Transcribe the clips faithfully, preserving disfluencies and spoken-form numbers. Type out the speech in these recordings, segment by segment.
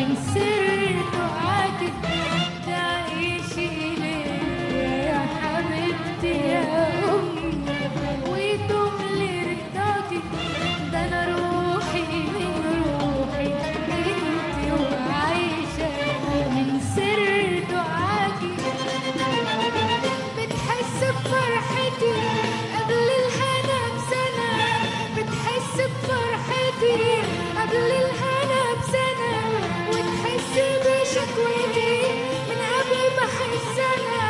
من سر دعاتك تعيشي ليه يا حبيبتي يا أمي ويدوم لي رضاكي ده أنا روحي من روحي انتي وعايشة من سر دعاكي بتحس بفرحتي قبل الهنا بسنة بتحس بفرحتي قبل الهنا بسنة وتحس بشكوتي من قبل ما أحس أنا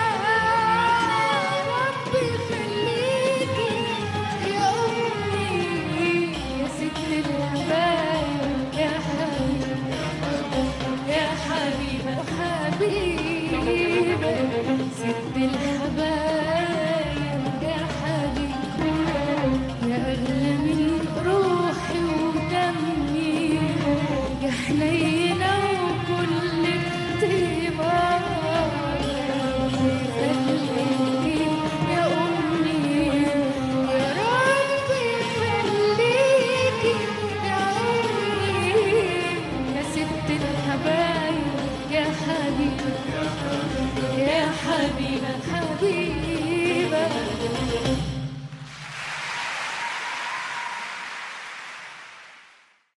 ربي يخليكي يا أمي يا ست الحبايب يا حبيبة يا حبيبة حبيبة ست الحبايب يا حبيبة يا أغلى من روحي ودمي يا حنين